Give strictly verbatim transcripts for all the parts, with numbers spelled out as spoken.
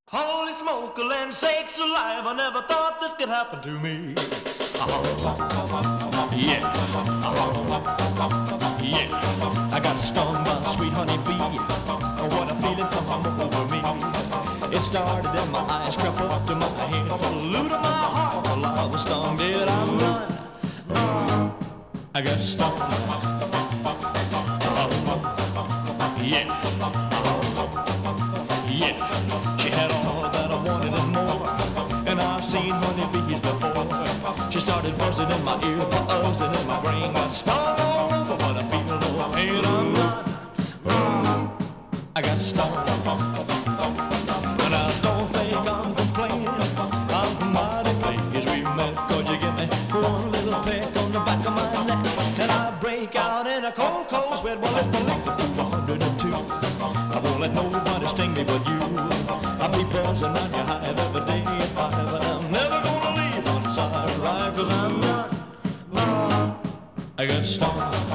Holy smoke, land sakes alive, I never thought this could happen to me. Uh-huh. Yeah. Uh-huh. Yeah. I got stung by a sweet honey bee. What a feeling come over me. It started in my eyes, crept up to my head, flew to my heart. Well, I was stung, did I run? Uh, I got stung. Uh-huh. Yeah. Uh-huh. Yeah. She had all that I wanted and more, and I've seen honeybees before. She started buzzing in my ear, buzzing in my brain, got stung all over, but I feel no pain. I'm not, mm, I got stung, and I don't think I'm complaining. I'm mighty pleased we met, 'cause you give me one little peck on the back of my neck, and I break out in a cold, cold sweat. Well, if I like the one hundred two, I won't let nobody sting me but you. I'll be buzzing on your hive every day at five, and I'm never gonna leave on side right, 'cause I'm not, uh, I got stung.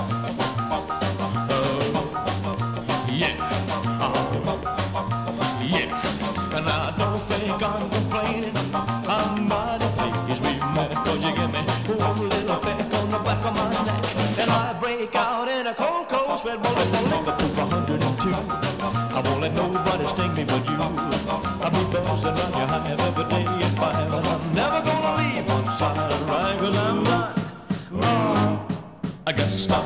Oh, yeah, uh-huh, yeah, and I don't think I'm complaining. I'm mighty pleased we met, 'cause you give me one little peck on the back of my neck, and I break out in a cold, cold sweat. Well, if I live up to one hundred two, I won't let nobody sting me but you. I'll be buzzing on your hive every day at five, and I'm never gonna leave one side right, 'cause I'm not, uh, I got stuck.